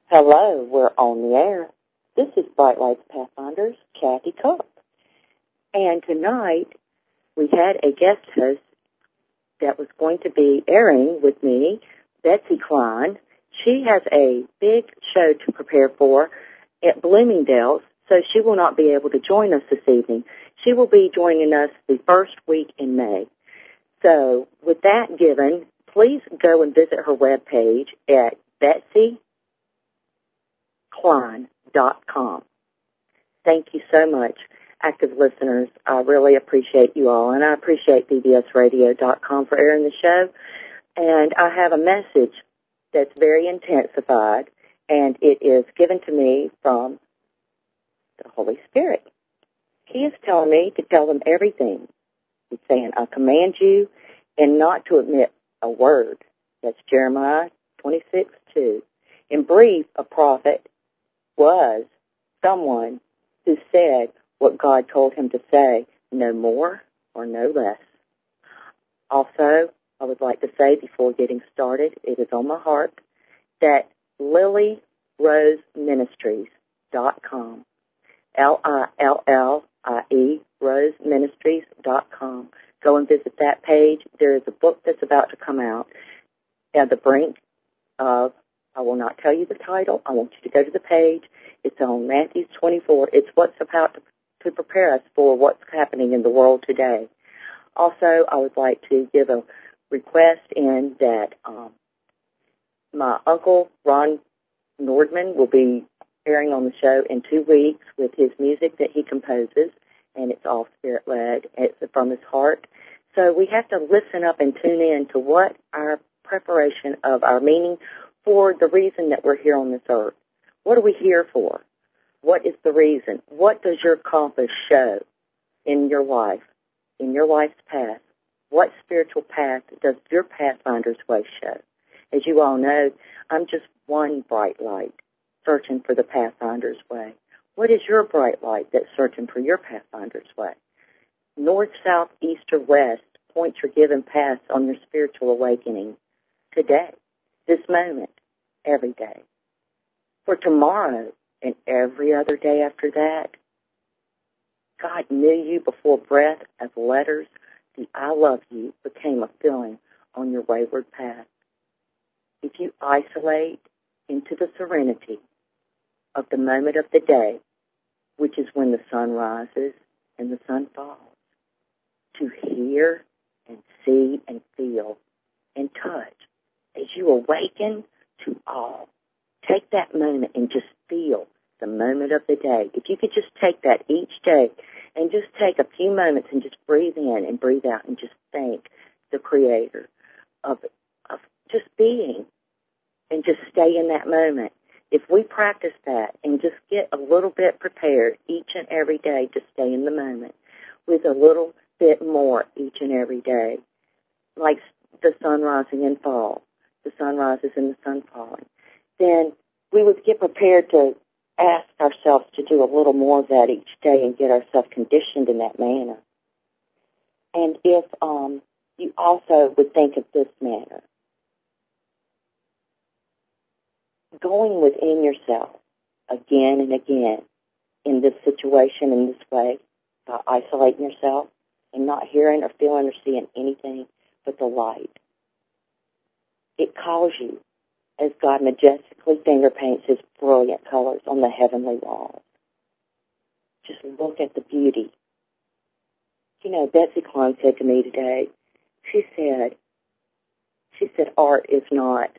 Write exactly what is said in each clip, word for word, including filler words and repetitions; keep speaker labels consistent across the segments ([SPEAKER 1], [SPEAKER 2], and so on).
[SPEAKER 1] Hello, we're on the air. This is Bright Lights Pathfinders, Kathy Cook. And tonight, we had a guest host that was going to be airing with me, Betsy Klein. She has a big show to prepare for at Bloomingdale's, so she will not be able to join us this evening. She will be joining us the first week in May. So, with that given, please go and visit her webpage at Betsy Klein dot com. Thank you so much, active listeners. I really appreciate you all, and I appreciate B B S radio dot com for airing the show. And I have a message that's very intensified, and it is given to me from the Holy Spirit. He is telling me to tell them everything. He's saying, I command you and not to omit a word. That's Jeremiah twenty-six two. In brief, a prophet was someone who said what God told him to say, no more or no less. Also, I would like to say before getting started, it is on my heart that Lily Rose Ministries dot com, L I L L I E, Rose Ministries dot com. Go and visit that page. There is a book that's about to come out at the brink of, I will not tell you the title. I want you to go to the page. It's on Matthew twenty-four. It's what's about to, to prepare us for what's happening in the world today. Also, I would like to give a request in that um, my uncle, Ron Nordman, will be appearing on the show in two weeks with his music that he composes, and it's all spirit-led. It's from his heart. So we have to listen up and tune in to what our preparation of our meaning for the reason that we're here on this earth. What are we here for? What is the reason? What does your compass show in your life, in your life's path? What spiritual path does your Pathfinder's Way show? As you all know, I'm just one bright light searching for the Pathfinder's Way. What is your bright light that's searching for your Pathfinder's Way? North, south, east, or west, point your given paths on your spiritual awakening today, this moment, every day. For tomorrow and every other day after that, God knew you before breath as letters. The I love you became a feeling on your wayward path. If you isolate into the serenity of the moment of the day, which is when the sun rises and the sun falls, to hear and see and feel and touch as you awaken to all. Take that moment and just feel the moment of the day. If you could just take that each day and just take a few moments and just breathe in and breathe out and just thank the Creator of, of just being and just stay in that moment. If we practice that and just get a little bit prepared each and every day to stay in the moment with a little bit more each and every day, like the sun rising and fall, the sun rises and the sun falling, then we would get prepared to ask ourselves to do a little more of that each day and get ourselves conditioned in that manner. And if um, you also would think of this manner, going within yourself again and again in this situation, in this way, by isolating yourself and not hearing or feeling or seeing anything but the light. It calls you as God majestically finger paints his brilliant colors on the heavenly walls. Just look at the beauty. You know, Betsy Klein said to me today, she said, she said, art is not,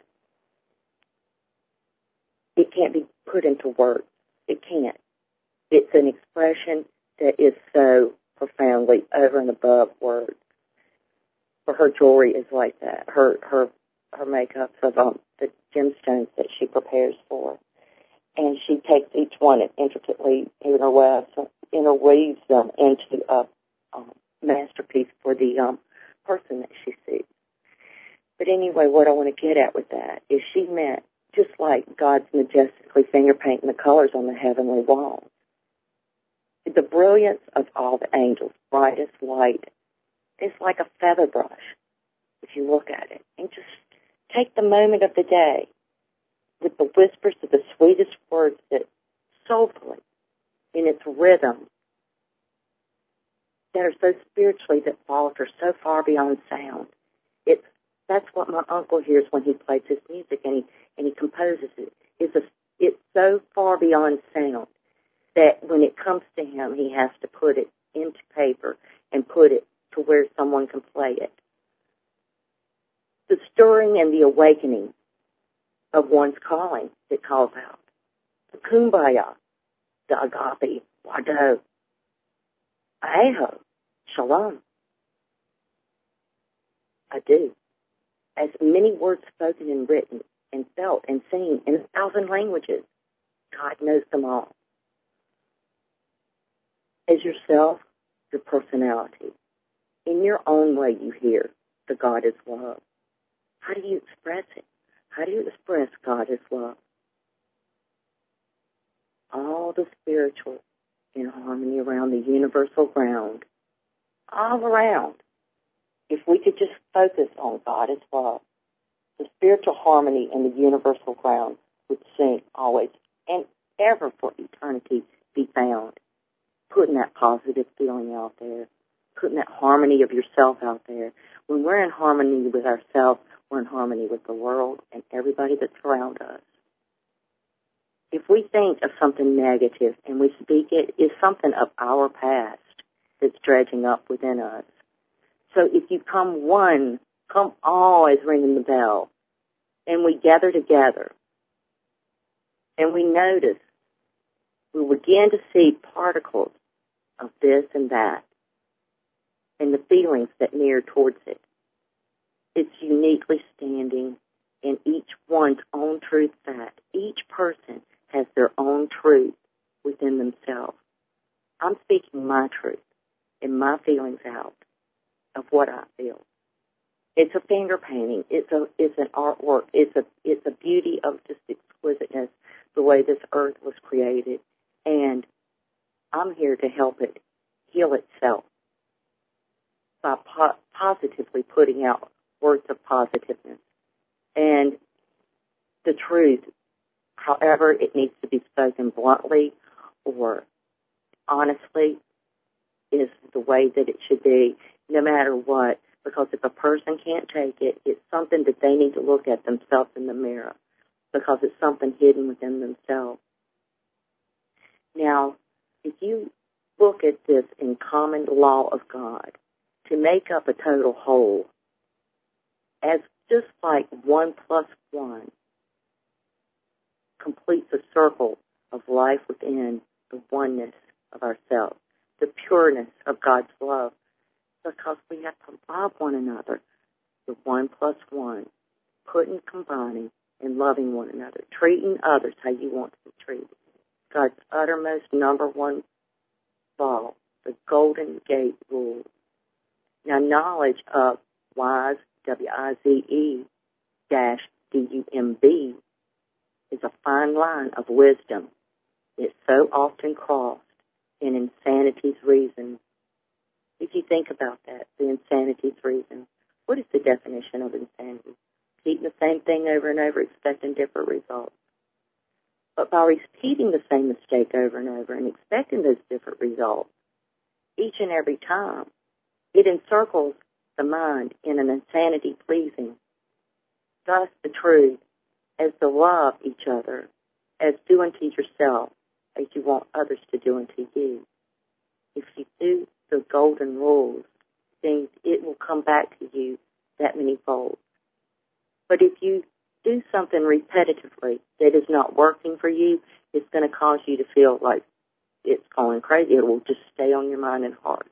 [SPEAKER 1] it can't be put into words. It can't. It's an expression that is so profoundly over and above words. For her jewelry is like that. Her her her makeups of um, the gemstones that she prepares for, and she takes each one and intricately interweaves interweaves them into a um, masterpiece for the um, person that she sees. But anyway, what I want to get at with that is she meant just like God's majestically finger painting the colors on the heavenly walls. The brilliance of all the angels, brightest light, is like a feather brush, if you look at it. And just take the moment of the day with the whispers of the sweetest words that soulfully, in its rhythm, that are so spiritually that falter so far beyond sound. It's that's what my uncle hears when he plays his music and he and he composes it. It's a, it's so far beyond sound that when it comes to him, he has to put it into paper and put it to where someone can play it. The stirring and the awakening of one's calling that calls out. The kumbaya, the agape, wado, aho, shalom. I do. As many words spoken and written and felt and seen in a thousand languages, God knows them all. As yourself, your personality, in your own way you hear the God is love. How do you express it? How do you express God is love? All the spiritual in harmony around the universal ground, all around. If we could just focus on God as love, the spiritual harmony and the universal ground would sing always and ever for eternity be found. Putting that positive feeling out there, putting that harmony of yourself out there. When we're in harmony with ourselves, we're in harmony with the world and everybody that's around us. If we think of something negative and we speak it, it's something of our past that's dredging up within us. So if you come one, come all as ringing the bell, and we gather together, and we notice, we begin to see particles of this and that, and the feelings that near towards it. It's uniquely standing in each one's own truth fact. Each person has their own truth within themselves. I'm speaking my truth and my feelings out of what I feel. It's a finger painting. It's a it's an artwork. It's a it's a beauty of just exquisiteness, the way this earth was created, and I'm here to help it heal itself by po- positively putting out words of positiveness and the truth. However, it needs to be spoken bluntly or honestly is the way that it should be, no matter what. Because if a person can't take it, it's something that they need to look at themselves in the mirror, because it's something hidden within themselves. Now, if you look at this in common law of God, to make up a total whole, as just like one plus one completes a circle of life within the oneness of ourselves, the pureness of God's love, because we have to love one another, the one plus one, putting, combining, and loving one another, treating others how you want to be treated. God's uttermost number one law, the Golden Gate Rule. Now, knowledge of wise, W I Z E, dash D U M B, is a fine line of wisdom. It's so often crossed in insanity's reason. If you think about that, the insanity's reason, what is the definition of insanity? Repeating the same thing over and over, expecting different results. But by repeating the same mistake over and over and expecting those different results, each and every time, it encircles the mind in an insanity pleasing. Thus the truth, as to love each other, as do unto yourself, as you want others to do unto you. If you do the golden rules, things, it will come back to you that many fold. But if you do something repetitively that is not working for you, it's going to cause you to feel like it's going crazy. It will just stay on your mind and heart.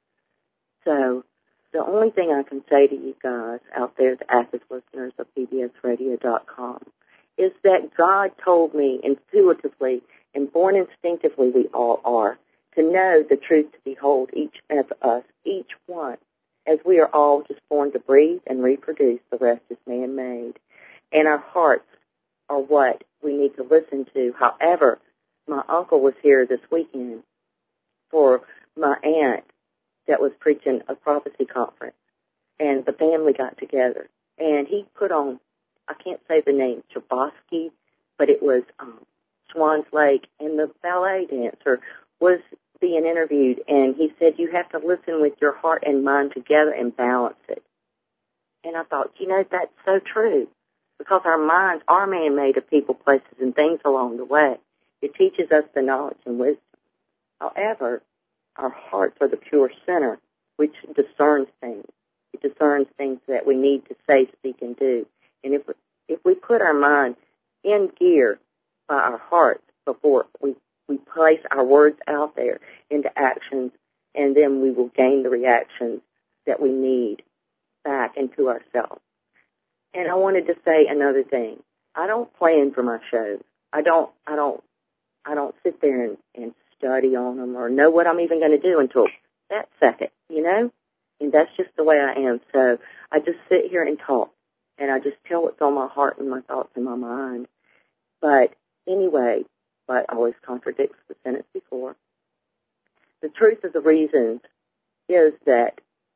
[SPEAKER 1] So the only thing I can say to you guys out there, the active listeners of B B S radio dot com, is that God told me intuitively and born instinctively we all are, to know the truth to behold each of us, each one, as we are all just born to breathe and reproduce. The rest is man-made. And our hearts are what we need to listen to. However, my uncle was here this weekend for my aunt that was preaching a prophecy conference, and the family got together, and he put on, I can't say the name, Chbosky, but it was um, Swans Lake, and the ballet dancer was being interviewed, and he said, you have to listen with your heart and mind together and balance it. And I thought, you know, that's so true, because our minds are man-made of people, places, and things along the way. It teaches us the knowledge and wisdom. However, our hearts are the pure center, which discerns things. It discerns things that we need to say, speak, and do. And if we, if we put our mind in gear by our hearts before we, we place our words out there into actions, and then we will gain the reactions that we need back into ourselves. And I wanted to say another thing. I don't plan for my shows. I don't, I don't, I don't sit there and, and study on them or know what I'm even going to do until that second, you know? And that's just the way I am. So I just sit here and talk, and I just tell what's on my heart and my thoughts in my mind. But anyway, but always contradicts the sentence before. The truth of the reasons is that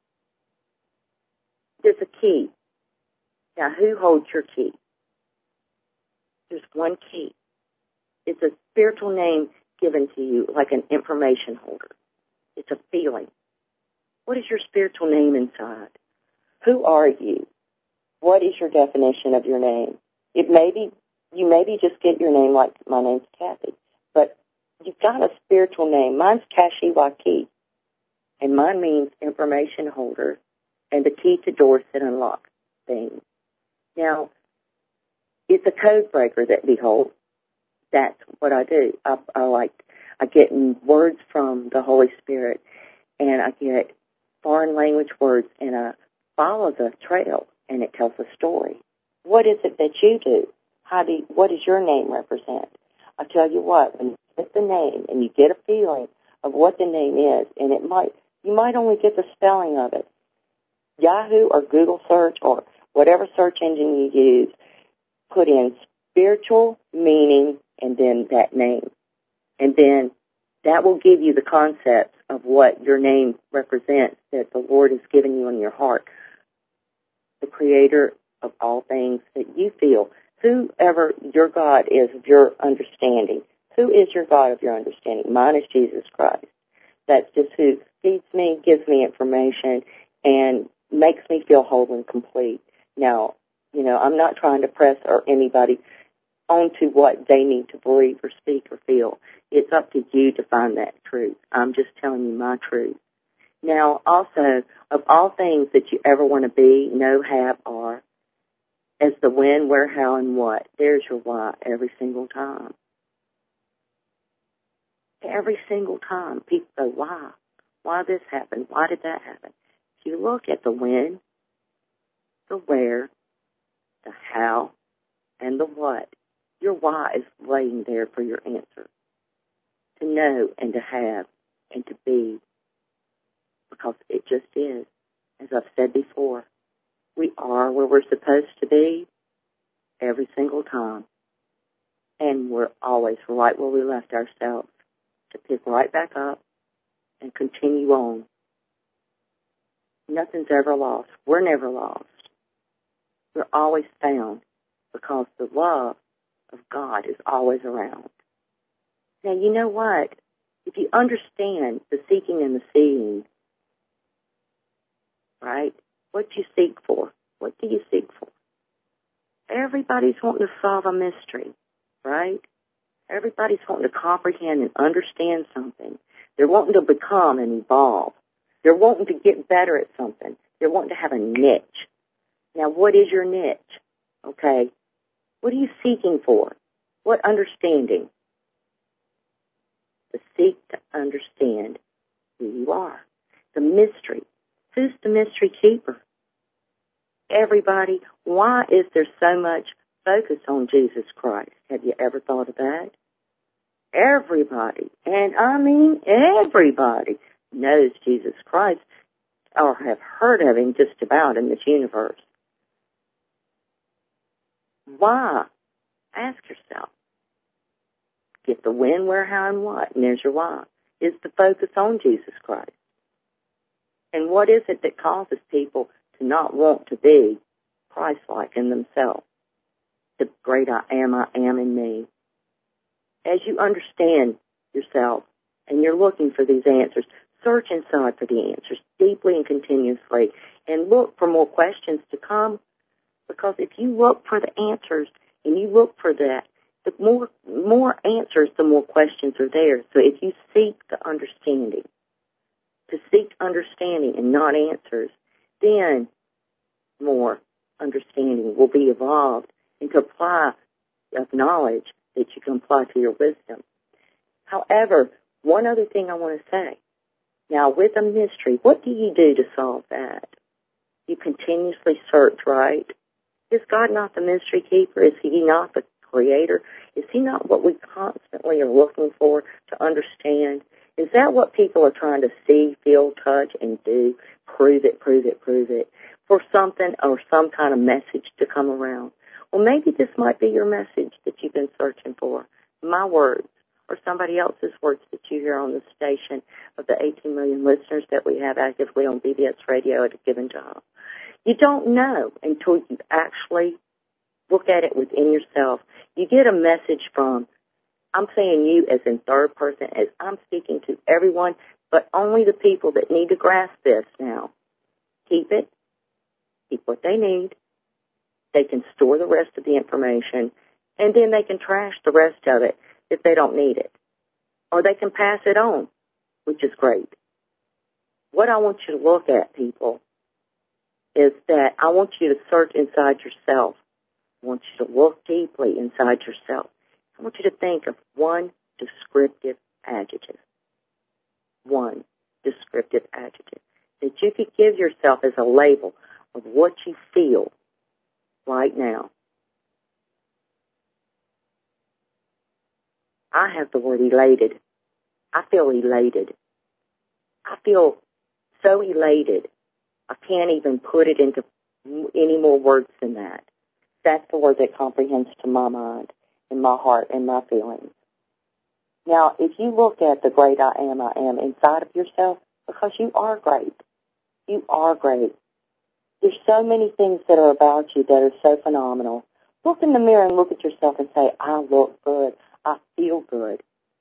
[SPEAKER 1] there's a key. Now, who holds your key? There's one key. It's a spiritual name given to you, like an information holder. It's a feeling. What is your spiritual name inside? Who are you? What is your definition of your name? It may be, you maybe just get your name like my name's Kathy, but you've got a spiritual name. Mine's Kashi Waki, and mine means information holder and the key to doors that unlock things. Now, it's a code breaker that we hold. That's what I do. I, I like, I get words from the Holy Spirit, and I get foreign language words, and I follow the trail, and it tells a story. What is it that you do? How do you, what does your name represent? I tell you what, when you get the name and you get a feeling of what the name is, and it might, you might only get the spelling of it. Yahoo or Google search or whatever search engine you use, put in spiritual meaning and then that name. And then that will give you the concepts of what your name represents that the Lord has given you in your heart. The creator of all things that you feel. Whoever your God is of your understanding. Who is your God of your understanding? Mine is Jesus Christ. That's just who feeds me, gives me information, and makes me feel whole and complete. Now, you know, I'm not trying to press or anybody onto what they need to believe or speak or feel. It's up to you to find that truth. I'm just telling you my truth. Now, also, of all things that you ever want to be, know, have, are, as the when, where, how, and what, there's your why every single time. Every single time, people go, why? Why this happened? Why did that happen? If you look at the when, the where, the how, and the what, your why is laying there for your answer. To know and to have and to be. Because it just is. As I've said before, we are where we're supposed to be every single time. And we're always right where we left ourselves to pick right back up and continue on. Nothing's ever lost. We're never lost. We're always found because the love of God is always around. Now, you know what? If you understand the seeking and the seeing, right, what do you seek for? What do you seek for? Everybody's wanting to solve a mystery, right? Everybody's wanting to comprehend and understand something. They're wanting to become and evolve. They're wanting to get better at something. They're wanting to have a niche. Now, what is your niche? Okay. What are you seeking for? What understanding? To seek to understand who you are. The mystery. Who's the mystery keeper? Everybody. Why is there so much focus on Jesus Christ? Have you ever thought of that? Everybody, and I mean everybody, knows Jesus Christ or have heard of him just about in this universe. Why? Ask yourself. Get the when, where, how, and what, and there's your why. Is the focus on Jesus Christ? And what is it that causes people to not want to be Christ-like in themselves? the great I am, I am in me. As you understand yourself and you're looking for these answers, search inside for the answers deeply and continuously and look for more questions to come, because if you look for the answers and you look for that, the more more answers, the more questions are there. So if you seek the understanding, to seek understanding and not answers, then more understanding will be evolved into apply of knowledge that you can apply to your wisdom. However, one other thing I want to say. Now, with a mystery, what do you do to solve that? You continuously search, right? Is God not the mystery keeper? Is He not the creator? Is He not what we constantly are looking for to understand? Is that what people are trying to see, feel, touch, and do? Prove it, prove it, prove it, for something or some kind of message to come around. Well, maybe this might be your message that you've been searching for. My words or somebody else's words that you hear on the station of the eighteen million listeners that we have actively on B B S Radio at a given time. You don't know until you actually look at it within yourself. You get a message from, I'm saying you as in third person, as I'm speaking to everyone, but only the people that need to grasp this now. Keep it. Keep what they need. They can store the rest of the information, and then they can trash the rest of it if they don't need it. Or they can pass it on, which is great. What I want you to look at, people, is that I want you to search inside yourself. I want you to look deeply inside yourself. I want you to think of one descriptive adjective. One descriptive adjective that you could give yourself as a label of what you feel right now. I have the word elated. I feel elated. I feel so elated. I can't even put it into any more words than that. That's the word that comprehends to my mind and my heart and my feelings. Now, if you look at the great I am, I am inside of yourself, because you are great. You are great. There's so many things that are about you that are so phenomenal. Look in the mirror and look at yourself and say, I look good. I feel good.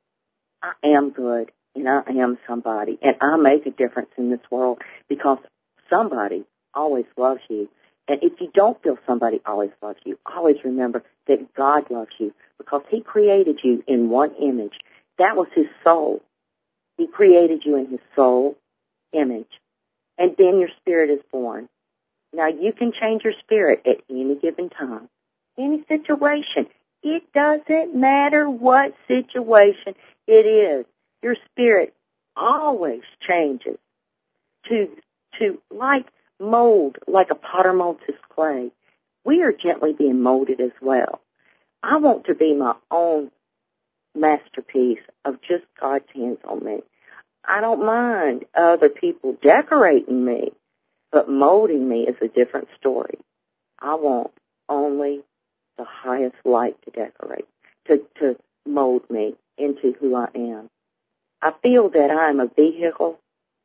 [SPEAKER 1] I am good. And I am somebody. And I make a difference in this world because somebody always loves you. And if you don't feel somebody always loves you, always remember that God loves you because He created you in one image. That was His soul. He created you in His soul image. And then your spirit is born. Now, you can change your spirit at any given time, any situation. It doesn't matter what situation it is. Your spirit always changes to, to like mold, like a potter molds his clay. We are gently being molded as well. I want to be my own masterpiece of just God's hands on me. I don't mind other people decorating me, but molding me is a different story. I want only the highest light to decorate, to, to mold me into who I am. I feel that I am a vehicle,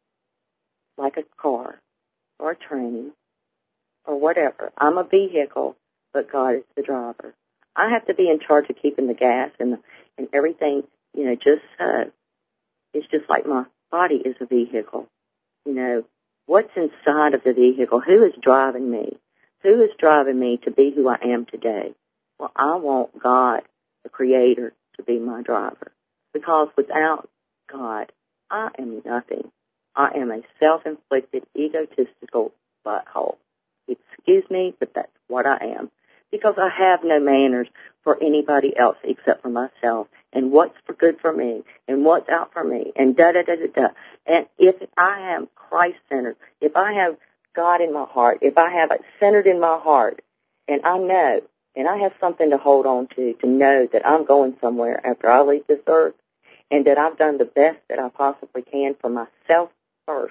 [SPEAKER 1] like a car or a train or whatever. I'm a vehicle, but God is the driver. I have to be in charge of keeping the gas and the, and everything, you know, just so. It's just like my body is a vehicle. You know, what's inside of the vehicle? Who is driving me? Who is driving me to be who I am today? Well, I want God, the Creator, to be my driver. Because without God, I am nothing. I am a self-inflicted, egotistical butthole. Excuse me, but that's what I am. Because I have no manners for anybody else except for myself. And what's for good for me, and what's out for me, and da-da-da-da-da. And if I am Christ-centered, if I have God in my heart, if I have it centered in my heart, and I know, and I have something to hold on to, to know that I'm going somewhere after I leave this earth, and that I've done the best that I possibly can for myself first,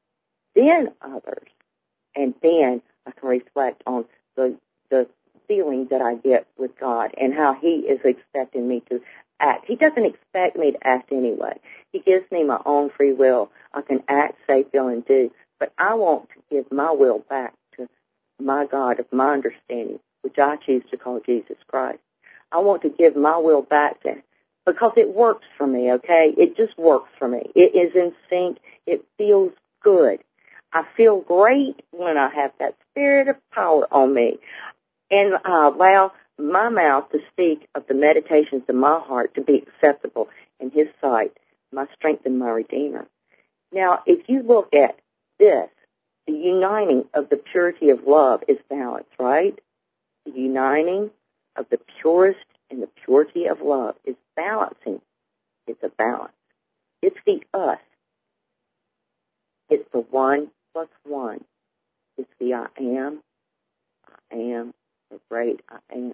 [SPEAKER 1] then others, and then I can reflect on the the feeling that I get with God and how He is expecting me to act. He doesn't expect me to act anyway. He gives me my own free will. I can act, say, feel, and do, but I want to give my will back to my God of my understanding, which I choose to call Jesus Christ. I want to give my will back to him because it works for me, okay? It just works for me. It is in sync. It feels good. I feel great when I have that spirit of power on me. And I allow my mouth to speak of the meditations of my heart to be acceptable in his sight, my strength and my Redeemer. Now, if you look at this, the uniting of the purity of love is balance, right? The uniting of the purest and the purity of love is balancing. It's a balance. It's the us. It's the one plus one. It's the I am. I am the great I am.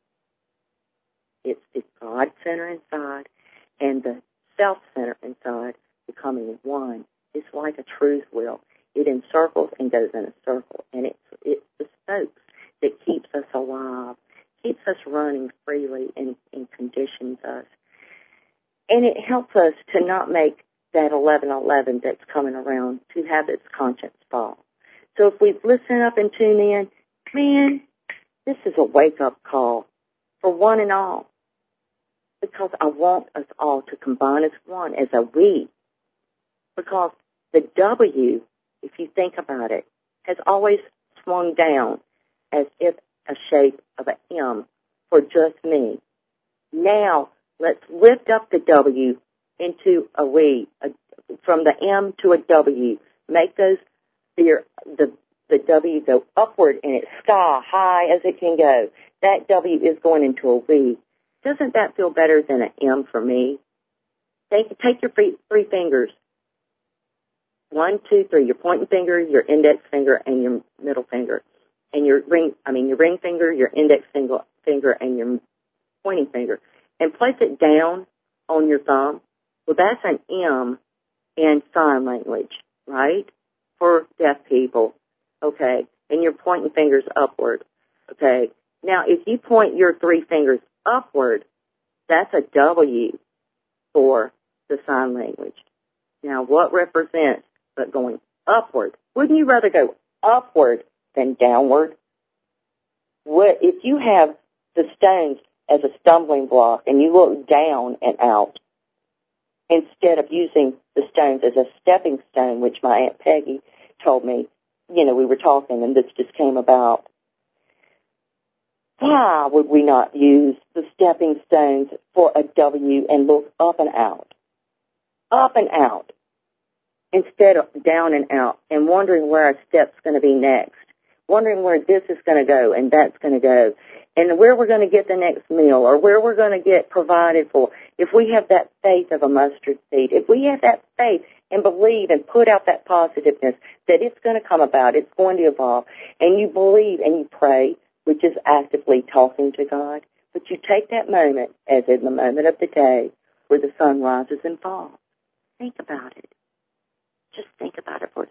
[SPEAKER 1] It's the God center inside and the self center inside becoming one. It's like a truth wheel. It encircles and goes in a circle, and it's it's the spokes that keeps us alive, keeps us running freely, and, and conditions us. And it helps us to not make that eleven eleven that's coming around to have its conscience fall. So if we listen up and tune in, man, this is a wake-up call for one and all, because I want us all to combine as one, as a we, because the W, if you think about it, has always swung down as if a shape of an M for just me. Now, let's lift up the W into a we, a, from the M to a W. Make those the, the the W go upward and it's sky high as it can go. That W is going into a we. Doesn't that feel better than an M for me? Take, take your three, three fingers. One, two, three. Your pointing finger, your index finger, and your middle finger. And your ring, I mean, your ring finger, your index finger, finger, and your pointing finger. And place it down on your thumb. Well, that's an M in sign language, right? For deaf people. Okay. And your pointing fingers upward. Okay. Now, if you point your three fingers upward, that's a W for the sign language. Now, what represents but going upward? Wouldn't you rather go upward than downward? What, if you have the stones as a stumbling block and you look down and out, instead of using the stones as a stepping stone, which my Aunt Peggy told me, you know, we were talking and this just came about. Why would we not use the stepping stones for a W and look up and out? Up and out, instead of down and out, and wondering where our step's going to be next, wondering where this is going to go and that's going to go, and where we're going to get the next meal or where we're going to get provided for. If we have that faith of a mustard seed, if we have that faith and believe and put out that positiveness that it's going to come about, it's going to evolve, and you believe and you pray, which is actively talking to God, but you take that moment as in the moment of the day where the sun rises and falls. Think about it. Just think about it for a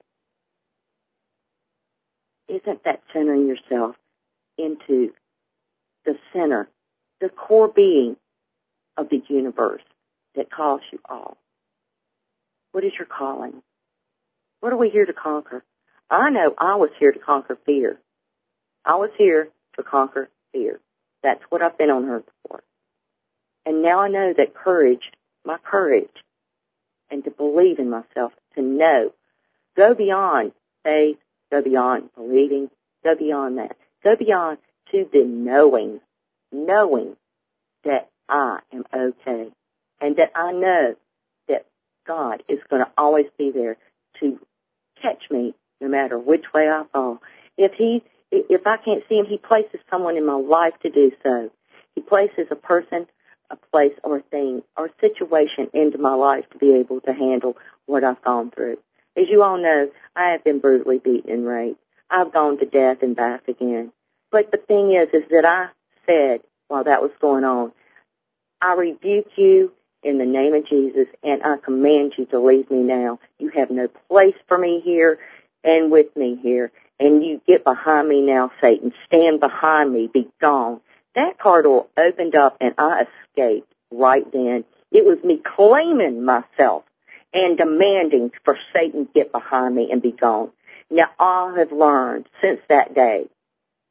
[SPEAKER 1] second. Isn't that centering yourself into the center, the core being of the universe that calls you all? What is your calling? What are we here to conquer? I know I was here to conquer fear. I was here to conquer fear. That's what I've been on earth for. And now I know that courage, my courage, and to believe in myself, to know, go beyond faith, go beyond believing, go beyond that. Go beyond to the knowing, knowing that I am okay, and that I know that God is going to always be there to catch me no matter which way I fall. If he, if I can't see him, he places someone in my life to do so. He places a person, a place, or a thing, or a situation into my life to be able to handle what I've gone through. As you all know, I have been brutally beaten and raped. I've gone to death and back again. But the thing is, is that I said while that was going on, I rebuke you in the name of Jesus, and I command you to leave me now. You have no place for me here and with me here. And you get behind me now, Satan. Stand behind me. Be gone. That car door opened up, and I escaped right then. It was me claiming myself and demanding for Satan to get behind me and be gone. Now, I have learned since that day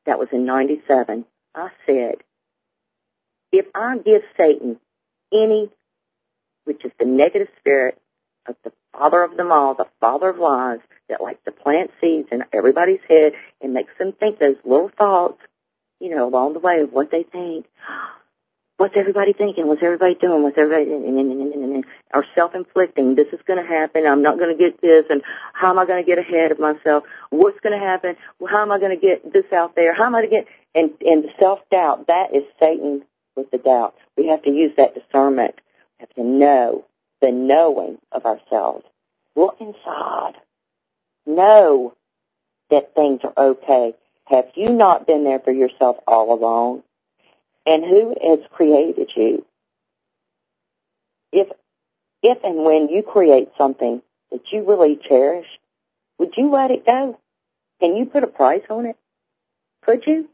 [SPEAKER 1] that was in ninety-seven, I said, if I give Satan any, which is the negative spirit of the father of them all, the father of lies, that likes to plant seeds in everybody's head and makes them think those little thoughts, you know, along the way of what they think. What's everybody thinking? What's everybody doing? What's everybody doing? Or self-inflicting. This is going to happen. I'm not going to get this. And how am I going to get ahead of myself? What's going to happen? Well, how am I going to get this out there? How am I going to get... And, and the self-doubt, that is Satan with the doubt. We have to use that discernment. We have to know the knowing of ourselves. Look inside. Know that things are okay. Have you not been there for yourself all along? And who has created you? If, if and when you create something that you really cherish, would you let it go? Can you put a price on it? Could you?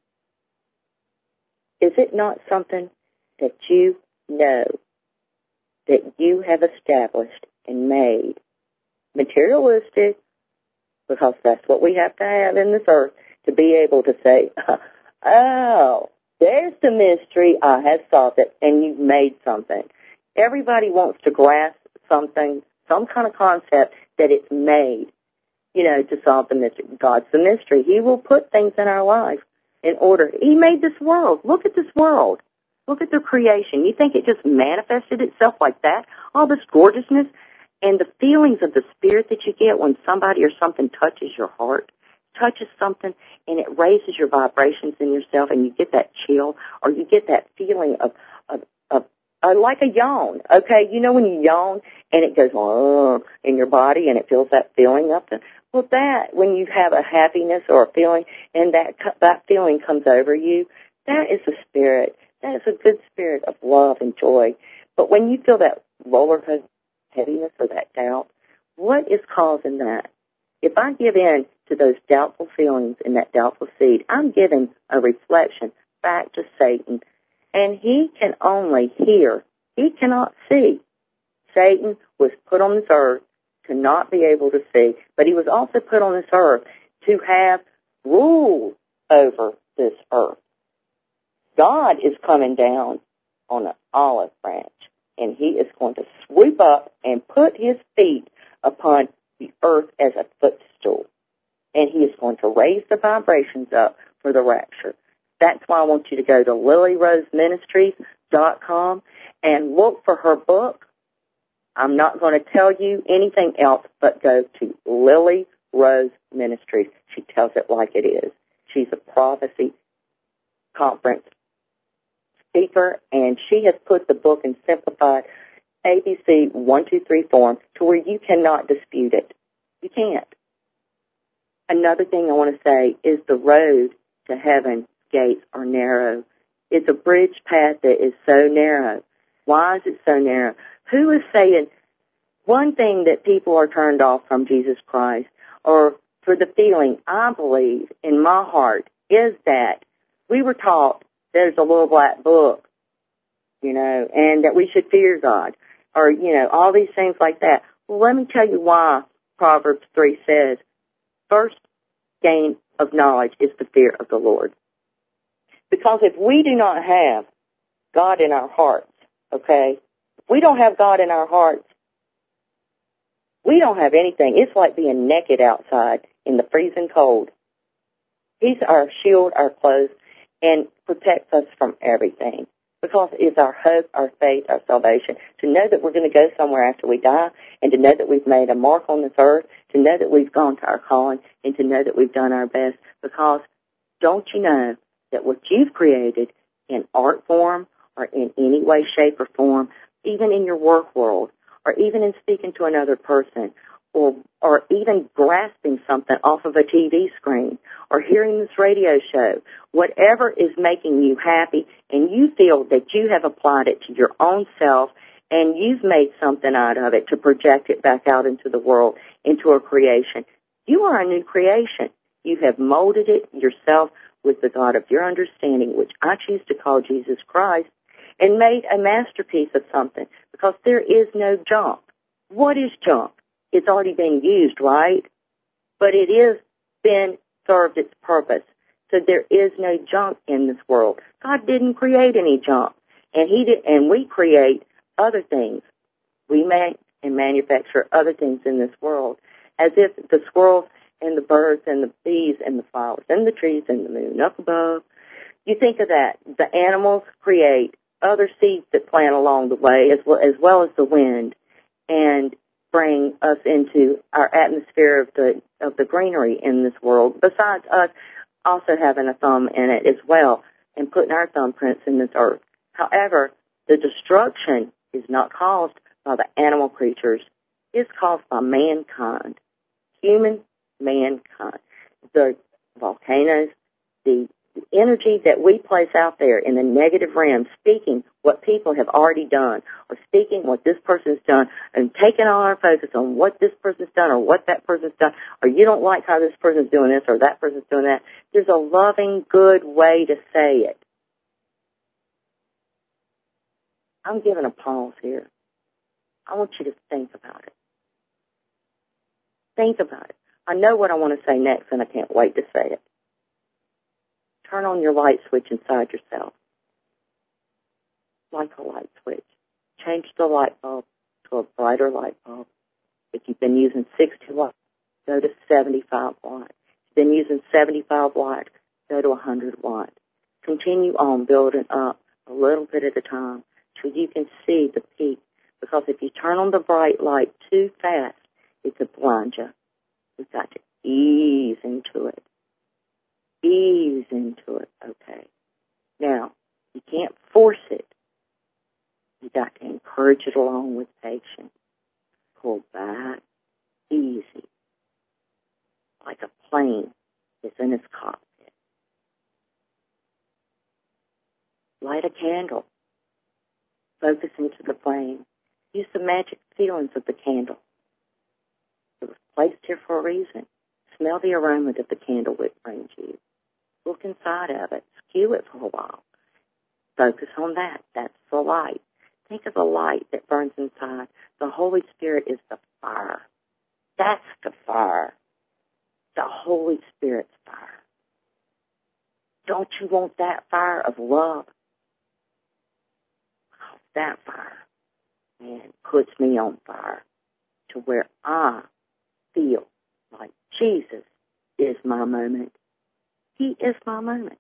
[SPEAKER 1] Is it not something that you know, that you have established and made materialistic, because that's what we have to have in this earth to be able to say, oh, there's the mystery, I have solved it, and you've made something. Everybody wants to grasp something, some kind of concept that it's made, you know, to solve the mystery. God's the mystery. He will put things in our life in order. He made this world. Look at this world. Look at the creation. You think it just manifested itself like that? All this gorgeousness and the feelings of the spirit that you get when somebody or something touches your heart, touches something, and it raises your vibrations in yourself, and you get that chill, or you get that feeling of, of, of uh, like a yawn, okay? You know when you yawn, and it goes, oh, in your body, and it feels that feeling up there? Well, that, when you have a happiness or a feeling, and that that feeling comes over you, that is a spirit. That is a good spirit of love and joy. But when you feel that roller heaviness or that doubt, what is causing that? If I give in to those doubtful feelings and that doubtful seed, I'm giving a reflection back to Satan. And he can only hear. He cannot see. Satan was put on this earth to not be able to see, but he was also put on this earth to have rule over this earth. God is coming down on an olive branch, and he is going to swoop up and put his feet upon the earth as a footstool. And he is going to raise the vibrations up for the rapture. That's why I want you to go to Lily Rose Ministries dot com and look for her book. I'm not going to tell you anything else but go to Lily Rose Ministries. She tells it like it is. She's a prophecy conference speaker, and she has put the book in simplified A B C one two three form to where you cannot dispute it. You can't. Another thing I want to say is the road to heaven's gates are narrow. It's a bridge path that is so narrow. Why is it so narrow? Who is saying one thing that people are turned off from Jesus Christ, or for the feeling I believe in my heart, is that we were taught there's a little black book, you know, and that we should fear God, or, you know, all these things like that. Well, let me tell you why Proverbs three says, first gain of knowledge is the fear of the Lord. Because if we do not have God in our hearts, okay, if we don't have God in our hearts, we don't have anything. It's like being naked outside in the freezing cold. He's our shield, our clothes, and protects us from everything. Because it's our hope, our faith, our salvation. To know that we're going to go somewhere after we die, and to know that we've made a mark on this earth, to know that we've gone to our calling, and to know that we've done our best. Because don't you know that what you've created in art form, or in any way, shape, or form, even in your work world, or even in speaking to another person, or or even grasping something off of a T V screen, or hearing this radio show, whatever is making you happy, and you feel that you have applied it to your own self, and you've made something out of it to project it back out into the world, into a creation. You are a new creation. You have molded it yourself with the God of your understanding, which I choose to call Jesus Christ, and made a masterpiece of something, because there is no junk. What is junk? It's already been used, right? But it is been served its purpose So there is no junk in this world. God didn't create any junk. And he did, and we create other things. We make and manufacture other things in this world, as if the squirrels and the birds and the bees and the flowers and the trees and the moon up above. You think of that. The animals create other seeds that plant along the way, as well as, well as the wind, and bring us into our atmosphere of the of the greenery in this world, besides us also having a thumb in it as well and putting our thumbprints in this earth. However, the destruction is not caused by the animal creatures. It's caused by mankind, human mankind. The volcanoes, the energy that we place out there in the negative realm, speaking what people have already done, or speaking what this person's done, and taking all our focus on what this person's done or what that person's done, or you don't like how this person's doing this or that person's doing that. There's a loving, good way to say it. I'm giving a pause here. I want you to think about it. Think about it. I know what I want to say next, and I can't wait to say it. Turn on your light switch inside yourself. Like a light switch. Change the light bulb to a brighter light bulb. If you've been using sixty watts, go to seventy-five watts. If you've been using seventy-five watts, go to one hundred watts. Continue on building up a little bit at a time till you can see the peak. Because if you turn on the bright light too fast, it could blind you. We've got to ease into it. Ease into it, okay? Now, you can't force it. You got to encourage it along with patience. Pull back, easy, like a plane that's in its cockpit. Light a candle. Focus into the flame. Use the magic feelings of the candle. It was placed here for a reason. Smell the aroma that the candle wick brings you. Look inside of it. Skew it for a while. Focus on that. That's the light. Think of the light that burns inside. The Holy Spirit is the fire. That's the fire. The Holy Spirit's fire. Don't you want that fire of love? That fire, man, puts me on fire to where I feel like Jesus is my moment. He is my moment.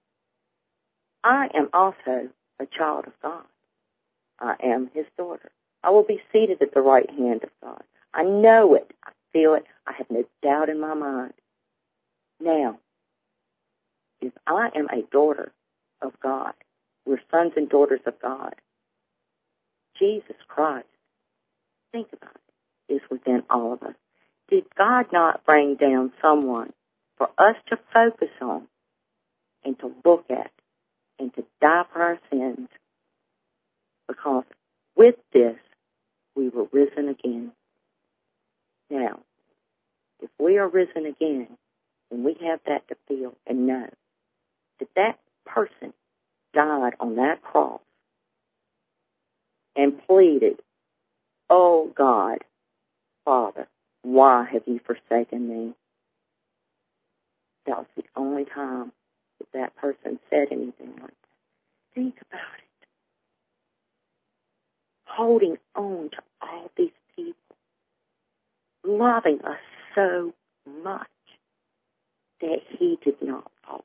[SPEAKER 1] I am also a child of God. I am his daughter. I will be seated at the right hand of God. I know it. I feel it. I have no doubt in my mind. Now, if I am a daughter of God, we're sons and daughters of God, Jesus Christ, think about it, is within all of us. Did God not bring down someone for us to focus on and to look at and to die for our sins? Because with this, we were risen again. Now, if we are risen again, then we have that to feel and know that that person died on that cross and pleaded, "Oh God, Father, why have you forsaken me?" That was the only time that that person said anything like that. Think about it. Holding on to all these people, loving us so much that he did not falter.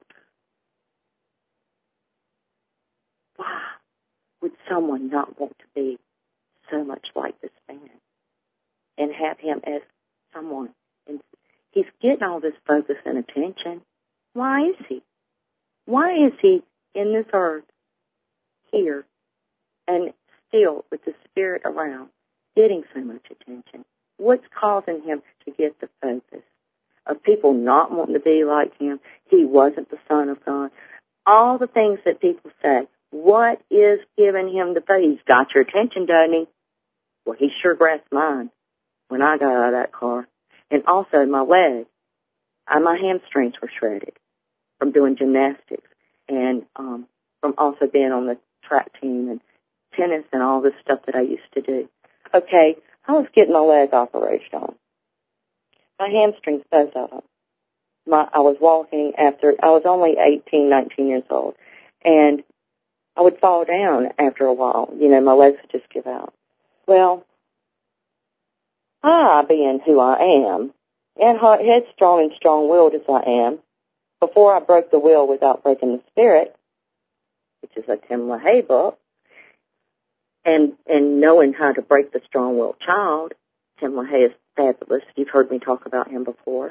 [SPEAKER 1] Why would someone not want to be so much like this man and have him as someone? And he's getting all this focus and attention. Why is he? Why is he in this earth here and still with the Spirit around getting so much attention? What's causing him to get the focus of people not wanting to be like him? He wasn't the Son of God. All the things that people say. What is giving him the focus? He's got your attention, doesn't he? Well, he sure grasped mine when I got out of that car. And also my leg. I, my hamstrings were shredded from doing gymnastics and um, from also being on the track team and tennis and all this stuff that I used to do. Okay, I was getting my leg operated on. My hamstrings, both of them. my, I was walking after, I was only eighteen, nineteen years old, and I would fall down after a while. You know, my legs would just give out. Well, I, being who I am, and headstrong and strong-willed as I am, before I broke the will without breaking the spirit, which is a Tim LaHaye book, and, and knowing how to break the strong-willed child, Tim LaHaye is fabulous. You've heard me talk about him before.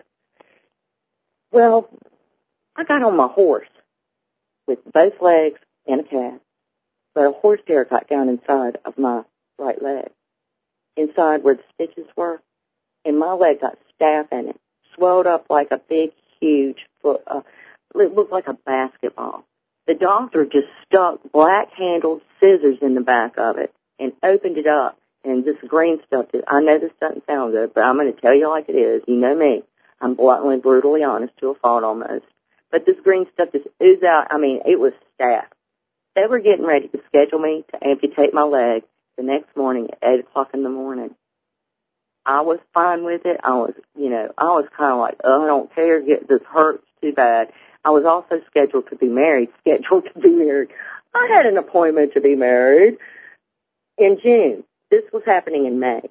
[SPEAKER 1] Well, I got on my horse with both legs and a cast, but a horse hair got down inside of my right leg, inside where the stitches were, and my leg got staph in it, swelled up like a big, huge foot. Uh, it looked like a basketball. The doctor just stuck black-handled scissors in the back of it and opened it up, and this green stuff, I know this doesn't sound good, but I'm going to tell you like it is. You know me. I'm bluntly, brutally honest to a fault almost. But this green stuff just oozed out. I mean, it was staph. They were getting ready to schedule me to amputate my leg the next morning at eight o'clock in the morning. I was fine with it. I was, you know, I was kind of like, oh, I don't care. Get, this hurts too bad. I was also scheduled to be married, scheduled to be married. I had an appointment to be married in June. This was happening in May.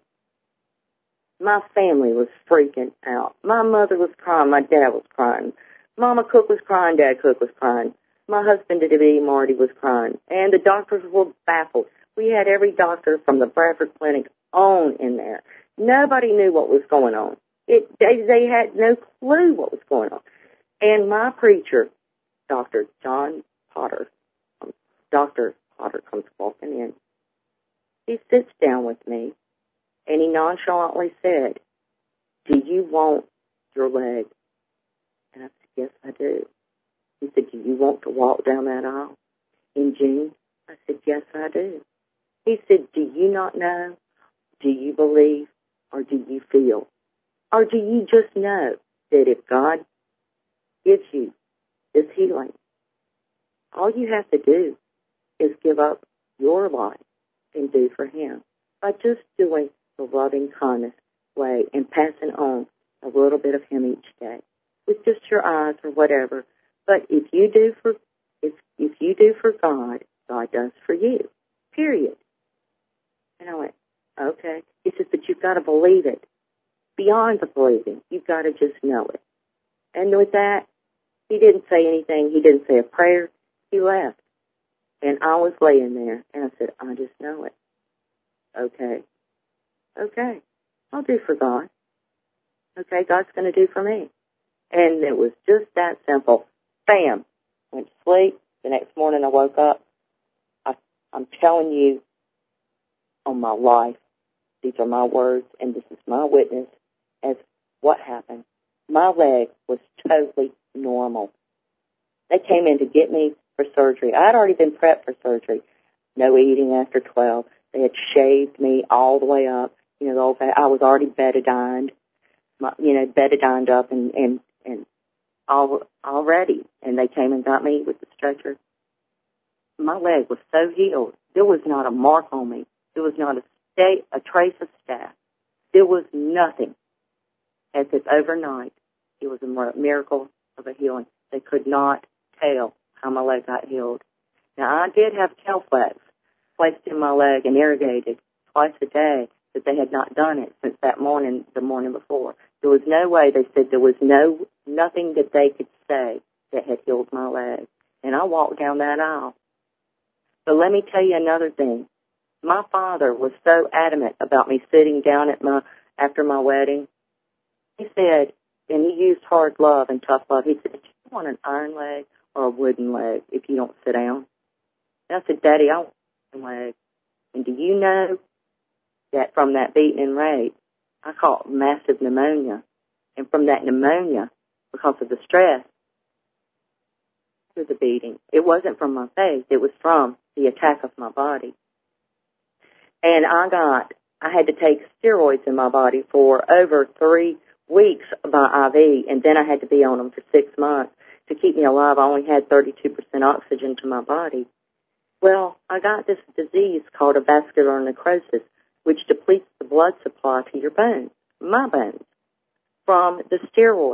[SPEAKER 1] My family was freaking out. My mother was crying. My dad was crying. Mama Cook was crying. Dad Cook was crying. My husband-to-be, Marty, was crying. And the doctors were baffled. We had every doctor from the Bradford Clinic on in there. Nobody knew what was going on. It, they, they had no clue what was going on. And my preacher, Doctor John Potter, um, Doctor Potter comes walking in. He sits down with me, and he nonchalantly said, do you want your leg? And I said, yes, I do. He said, do you want to walk down that aisle in June? I said, yes, I do. He said, do you not know? Do you believe? Or do you feel? Or do you just know that if God gives you this healing, all you have to do is give up your life and do for Him by just doing the loving kindness way and passing on a little bit of Him each day with just your eyes or whatever. But if you do for if if you do for God, God does for you. Period. And I went, okay. He said, but you've got to believe it. Beyond the believing, you've got to just know it. And with that, he didn't say anything. He didn't say a prayer. He left. And I was laying there, and I said, I just know it. Okay. Okay. I'll do for God. Okay, God's going to do for me. And it was just that simple. Bam. Went to sleep. The next morning I woke up. I, I'm telling you, on my life, these are my words, and this is my witness as what happened. My leg was totally normal. They came in to get me for surgery. I had already been prepped for surgery. No eating after twelve. They had shaved me all the way up. You know, the old, I was already betadined, my, you know, betadined up and, and, and all, already. And they came and got me with the stretcher. My leg was so healed. There was not a mark on me. There was not a, state, a trace of staph. There was nothing. As if overnight, it was a miracle of a healing. They could not tell how my leg got healed. Now, I did have Telflex placed in my leg and irrigated twice a day, but they had not done it since that morning, the morning before. There was no way. They said there was no nothing that they could say that had healed my leg. And I walked down that aisle. But let me tell you another thing. My father was so adamant about me sitting down at my after my wedding. He said, and he used hard love and tough love, he said, do you want an iron leg or a wooden leg if you don't sit down? And I said, Daddy, I want a wooden leg. And do you know that from that beating and rape, I caught massive pneumonia. And from that pneumonia, because of the stress, to the beating, it wasn't from my face, it was from the attack of my body. And I got, I had to take steroids in my body for over three weeks by I V, and then I had to be on them for six months to keep me alive. I only had thirty-two percent oxygen to my body. Well, I got this disease called a vascular necrosis, which depletes the blood supply to your bones, my bones, from the steroids.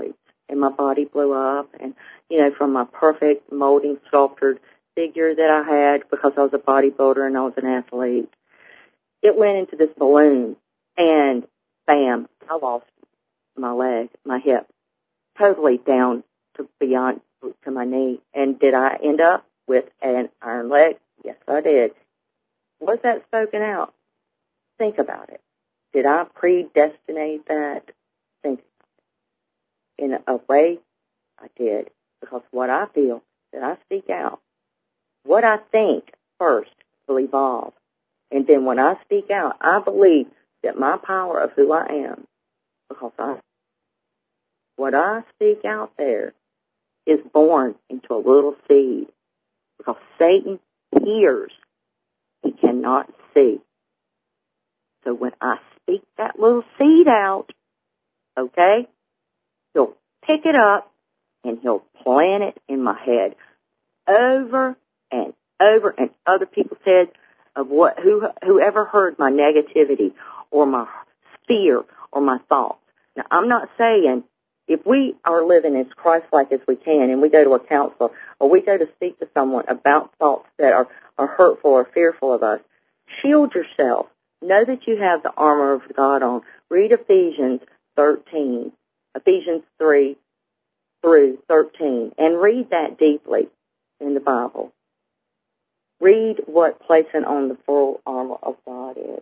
[SPEAKER 1] and my body blew up. And, you know, from my perfect molding sculptured figure that I had because I was a bodybuilder and I was an athlete, it went into this balloon, and bam, I lost my leg, my hip, totally down to beyond to my knee. And did I end up with an iron leg? Yes, I did. Was that spoken out? Think about it. Did I predestinate that? Think in a way I did, because what I feel, that I speak out. What I think first will evolve. And then when I speak out, I believe that my power of who I am, because I, what I speak out there is born into a little seed. Because Satan hears, he cannot see. So when I speak that little seed out, okay, he'll pick it up and he'll plant it in my head over and over and other people's heads of what who whoever heard my negativity or my fear or my thoughts. Now, I'm not saying if we are living as Christ-like as we can and we go to a counselor or we go to speak to someone about thoughts that are, are hurtful or fearful of us, shield yourself. Know that you have the armor of God on. Read Ephesians thirteen, Ephesians three through thirteen, and read that deeply in the Bible. Read what placing on the full armor of God is.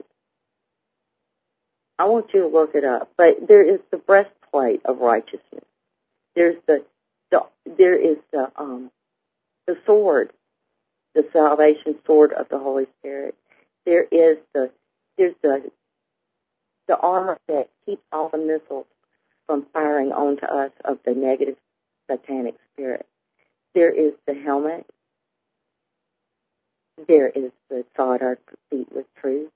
[SPEAKER 1] I want you to look it up. But there is the breastplate of righteousness. There's the, the there is the um the sword, the salvation sword of the Holy Spirit. There is the there's the the armor that keeps all the missiles from firing onto us of the negative satanic spirit. There is the helmet. There is the sod our feet with truth.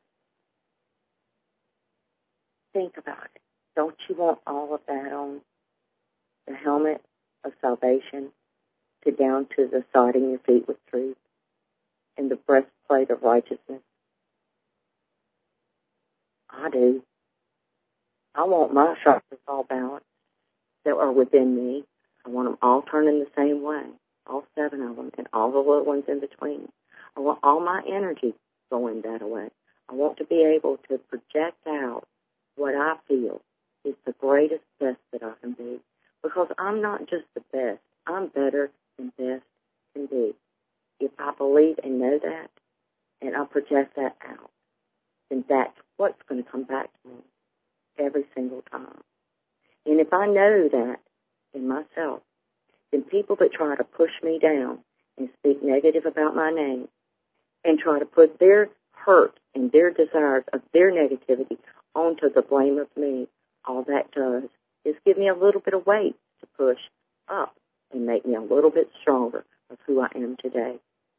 [SPEAKER 1] Think about it. Don't you want all of that on? The helmet of salvation to down to the sodding your feet with truth and the breastplate of righteousness. I do. I want my chakras all balanced that are within me. I want them all turning the same way, all seven of them, and all the little ones in between. I want all my energy going that way. I want to be able to project out what I feel is the greatest best that I can be. Because I'm not just the best. I'm better than best can be. If I believe and know that, and I project that out, then that's what's going to come back to me every single time. And if I know that in myself, then people that try to push me down and speak negative about my name and try to put their hurt and their desires of their negativity onto the blame of me, all that does is give me a little bit of weight to push up and make me a little bit stronger of who I am today.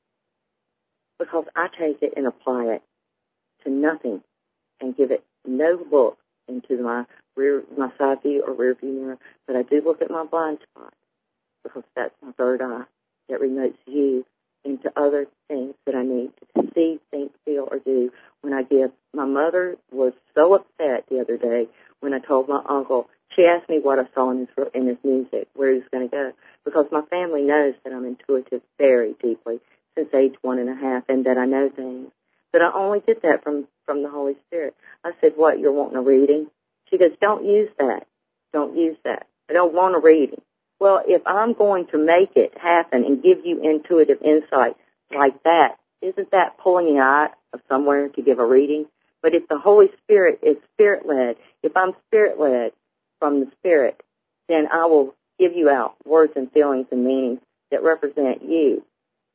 [SPEAKER 1] Because I take it and apply it to nothing and give it no look into my rear, my side view or rear view mirror, but I do look at my blind spot because that's my third eye that remotes you into other things that I need to see, think, feel, or do. When I give, my mother was so upset the other day when I told my uncle, she asked me what I saw in his, in his music, where he was going to go, because my family knows that I'm intuitive very deeply since age one and a half and that I know things. But I only did that from, from the Holy Spirit. I said, what, you're wanting a reading? She goes, don't use that. Don't use that. I don't want a reading. Well, if I'm going to make it happen and give you intuitive insight like that, isn't that pulling you out of somewhere to give a reading? But if the Holy Spirit is Spirit-led, if I'm Spirit-led from the Spirit, then I will give you out words and feelings and meanings that represent you.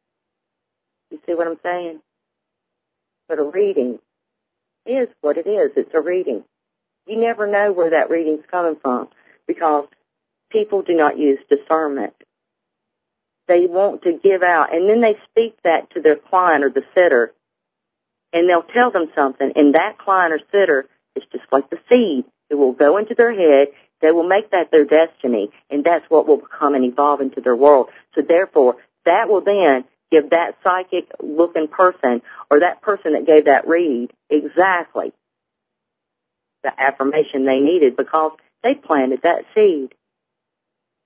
[SPEAKER 1] You see what I'm saying? But a reading is what it is. It's a reading. You never know where that reading's coming from because people do not use discernment. They want to give out, and then they speak that to their client or the sitter, and they'll tell them something, and that client or sitter is just like the seed. It will go into their head. They will make that their destiny, and that's what will become and evolve into their world. So therefore, that will then give that psychic-looking person or that person that gave that read exactly the affirmation they needed because they planted that seed.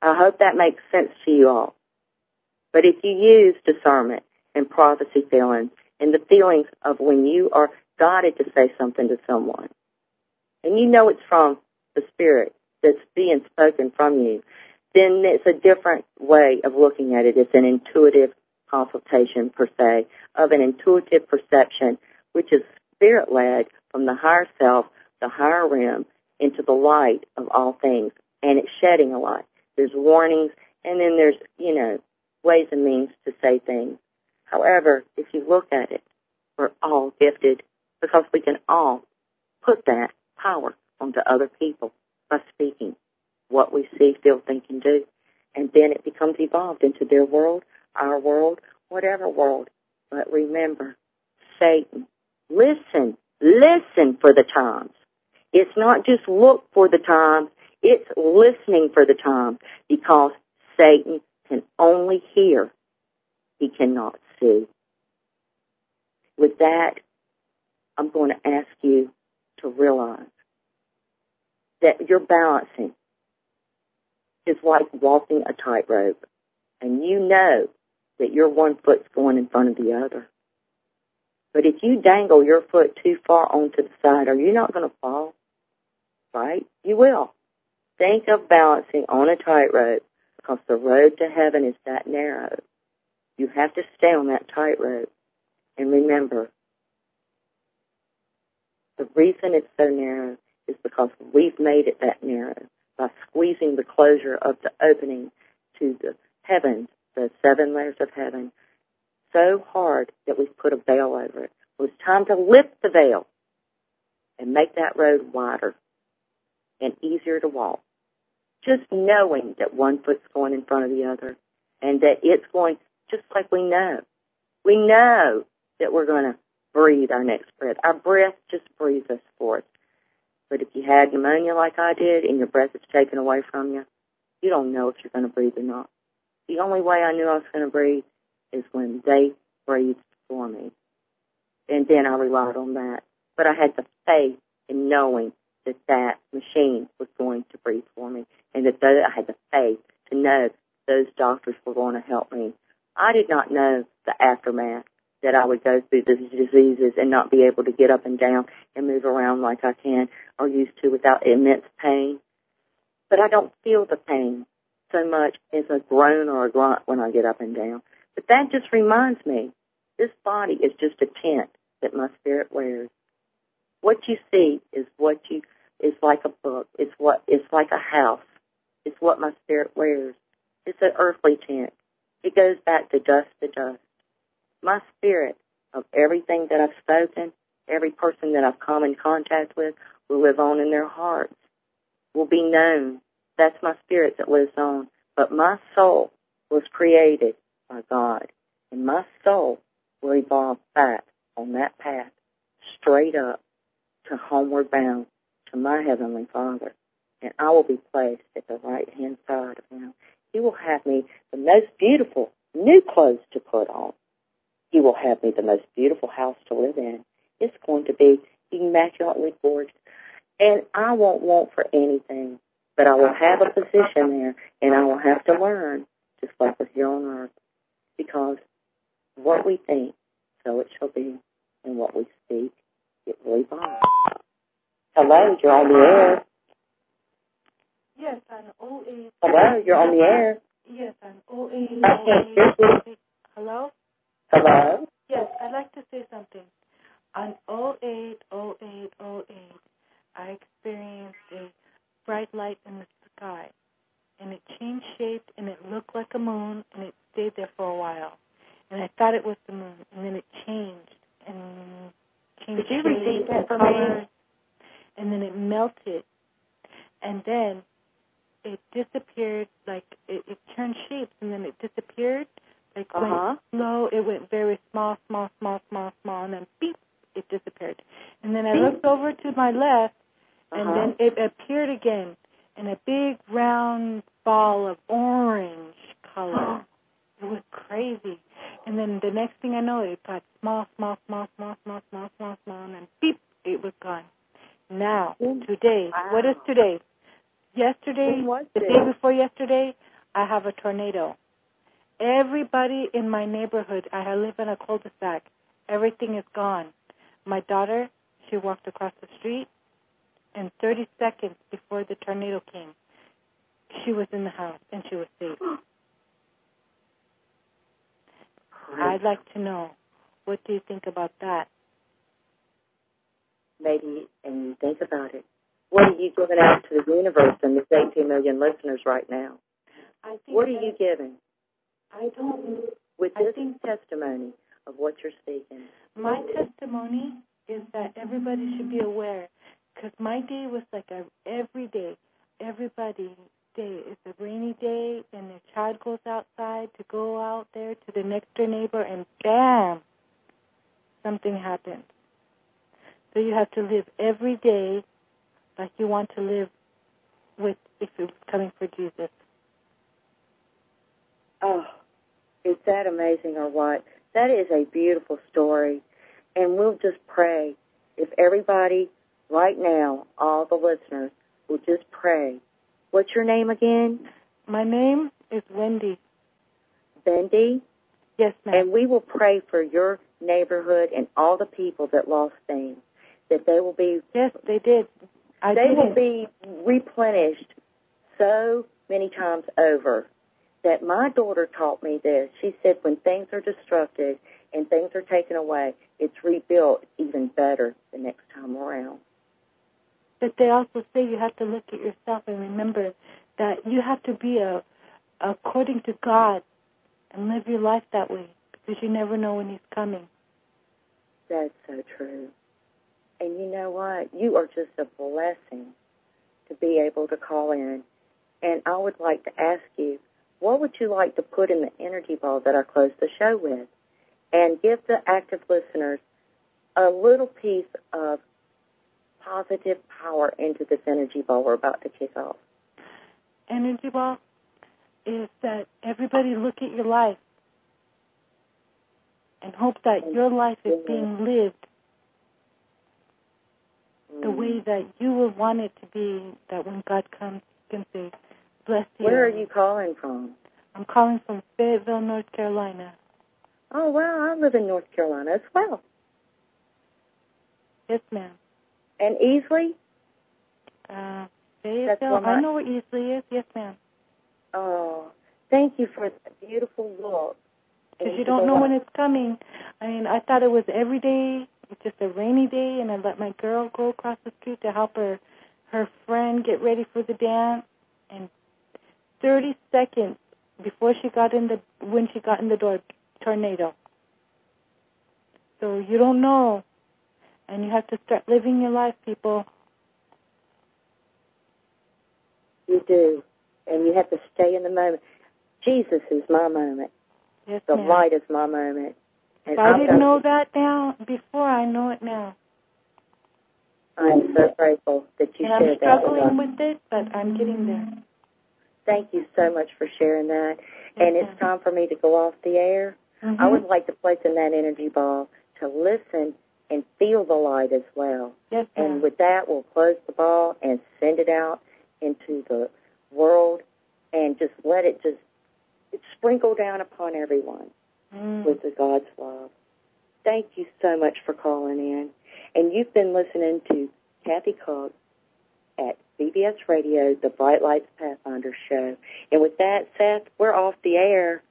[SPEAKER 1] I hope that makes sense to you all. But if you use discernment and prophecy feelings and the feelings of when you are guided to say something to someone, and you know it's from the Spirit that's being spoken from you, then it's a different way of looking at it. It's an intuitive consultation, per se, of an intuitive perception, which is Spirit-led from the higher self, the higher realm, into the light of all things. And it's shedding a light. There's warnings, and then there's, you know, ways and means to say things. However, if you look at it, we're all gifted because we can all put that power onto other people by speaking what we see, feel, think, and do. And then it becomes evolved into their world, our world, whatever world. But remember, Satan, listen, listen for the times. It's not just look for the times, it's listening for the times, because Satan can only hear. He cannot see. With that, I'm going to ask you to realize that you're balancing is like walking a tightrope, and you know that your one foot's going in front of the other. But if you dangle your foot too far onto the side, are you not going to fall? Right? You will. Think of balancing on a tightrope, because the road to heaven is that narrow. You have to stay on that tightrope. And remember, the reason it's so narrow is because we've made it that narrow by squeezing the closure of the opening to the heavens, the seven layers of heaven, so hard that we've put a veil over it. Well, it's time to lift the veil and make that road wider and easier to walk. Just knowing that one foot's going in front of the other, and that it's going, just like we know. We know that we're going to breathe our next breath. Our breath just breathes us forth. But if you had pneumonia like I did and your breath is taken away from you, you don't know if you're going to breathe or not. The only way I knew I was going to breathe is when they breathed for me. And then I relied on that. But I had the faith in knowing that that machine was going to breathe for me, and that I had the faith to know those doctors were going to help me. I did not know the aftermath, that I would go through these diseases and not be able to get up and down and move around like I can or used to without immense pain. But I don't feel the pain so much as a groan or a grunt when I get up and down. But that just reminds me, this body is just a tent that my spirit wears. What you see is what you is like a book. It's what it's like a house. It's what my spirit wears. It's an earthly tent. It goes back to dust to dust. My spirit of everything that I've spoken, every person that I've come in contact with, will live on in their hearts, will be known. That's my spirit that lives on. But my soul was created by God, and my soul will evolve back on that path, straight up to homeward bound to my Heavenly Father. And I will be placed at the right-hand side of Him. He will have me the most beautiful new clothes to put on. He will have me the most beautiful house to live in. It's going to be immaculately gorgeous. And I won't want for anything, but I will have a position there, and I will have to learn, just like we're here on earth, because what we think, so it shall be, and what we speak, it will evolve. Hello, you're on the air.
[SPEAKER 2] Yes, I'm O eight.
[SPEAKER 1] Hello, you're on the air.
[SPEAKER 2] Yes, I'm O eight.
[SPEAKER 1] I can't hear you.
[SPEAKER 2] Hello?
[SPEAKER 1] Hello?
[SPEAKER 2] Yes, I'd like to say something. On oh eight oh eight oh eight, I experienced a bright light in the sky, and it changed shape, and it looked like a moon, and it stayed there for a while. And I thought it was the moon, and then it changed, and changed
[SPEAKER 1] Could you
[SPEAKER 2] shape
[SPEAKER 1] repeat that
[SPEAKER 2] and
[SPEAKER 1] for
[SPEAKER 2] color,
[SPEAKER 1] me?
[SPEAKER 2] and then it melted, and then it disappeared, like it, it turned shapes, and then it disappeared. Like
[SPEAKER 1] Uh-huh.
[SPEAKER 2] went slow, it went very small, small, small, small, small, and then beep, it disappeared. And then I looked over to my left, and
[SPEAKER 1] Uh-huh.
[SPEAKER 2] then it appeared again in a big round ball of orange color. It was crazy. And then the next thing I know, it got small, small, small, small, small, small, small, small, and then beep, it was gone. Now, today,
[SPEAKER 1] Wow.
[SPEAKER 2] what is today? Yesterday,
[SPEAKER 1] When was
[SPEAKER 2] the
[SPEAKER 1] this?
[SPEAKER 2] day before yesterday, I have a tornado. Everybody in my neighborhood, I live in a cul-de-sac, everything is gone. My daughter, she walked across the street, and thirty seconds before the tornado came, she was in the house, and she was safe. I'd like to know, what do you think about that?
[SPEAKER 1] Maybe, and you think about it. What are you giving out to the universe and these eighteen million listeners right now?
[SPEAKER 2] I think
[SPEAKER 1] what are you giving?
[SPEAKER 2] I don't know.
[SPEAKER 1] With this
[SPEAKER 2] I think
[SPEAKER 1] testimony of what you're speaking.
[SPEAKER 2] My testimony is that everybody should be aware, because my day was like a every day, everybody day. It's a rainy day, and the child goes outside to go out there to the next door neighbor, and bam, something happens. So you have to live every day like you want to live with if it was coming for Jesus.
[SPEAKER 1] Oh, is that amazing or what? That is a beautiful story. And we'll just pray if everybody right now, all the listeners, will just pray. What's your name again?
[SPEAKER 2] My name is Wendy.
[SPEAKER 1] Wendy?
[SPEAKER 2] Yes, ma'am.
[SPEAKER 1] And we will pray for your neighborhood and all the people that lost things, that they will be...
[SPEAKER 2] Yes, they did. I
[SPEAKER 1] they
[SPEAKER 2] didn't.
[SPEAKER 1] will be replenished so many times over. That my daughter taught me this. She said when things are destructed and things are taken away, it's rebuilt even better the next time around.
[SPEAKER 2] But they also say you have to look at yourself and remember that you have to be a according to God and live your life that way, because you never know when He's coming.
[SPEAKER 1] That's so true. And you know what? You are just a blessing to be able to call in. And I would like to ask you, what would you like to put in the energy ball that I closed the show with? And give the active listeners a little piece of positive power into this energy ball we're about to kick off.
[SPEAKER 2] Energy ball is that everybody look at your life and hope that your life is being lived mm. the way that you will want it to be, that when God comes, He can say, bless you.
[SPEAKER 1] Where are you calling from?
[SPEAKER 2] I'm calling from Fayetteville, North Carolina.
[SPEAKER 1] Oh, wow, I live in North Carolina as well.
[SPEAKER 2] Yes, ma'am.
[SPEAKER 1] And Easley?
[SPEAKER 2] Uh, Fayetteville, I know where Easley is. Yes, ma'am.
[SPEAKER 1] Oh, thank you for that beautiful look.
[SPEAKER 2] Because you don't know when it's coming. I mean, I thought it was every day, just a rainy day, and I let my girl go across the street to help her, her friend get ready for the dance, and thirty seconds before she got in the, when she got in the door, tornado. So you don't know, and you have to start living your life, people.
[SPEAKER 1] You do, and you have to stay in the moment. Jesus is my moment.
[SPEAKER 2] Yes,
[SPEAKER 1] the
[SPEAKER 2] ma'am.
[SPEAKER 1] light is my moment. And
[SPEAKER 2] if I
[SPEAKER 1] I'm
[SPEAKER 2] didn't know that now before, I know it now.
[SPEAKER 1] I'm so grateful that you
[SPEAKER 2] and
[SPEAKER 1] shared that.
[SPEAKER 2] I'm struggling with, with it, but I'm getting there.
[SPEAKER 1] Thank you so much for sharing that.
[SPEAKER 2] Yes,
[SPEAKER 1] and
[SPEAKER 2] ma'am.
[SPEAKER 1] It's time for me to go off the air.
[SPEAKER 2] Mm-hmm.
[SPEAKER 1] I would like to place in that energy ball to listen and feel the light as well.
[SPEAKER 2] Yes, ma'am.
[SPEAKER 1] And with that, we'll close the ball and send it out into the world and just let it just sprinkle down upon everyone
[SPEAKER 2] mm.
[SPEAKER 1] with the God's love. Thank you so much for calling in. And you've been listening to Kathy Cook at B B S Radio, the Bright Lights Pathfinder Show. And with that, Seth, we're off the air.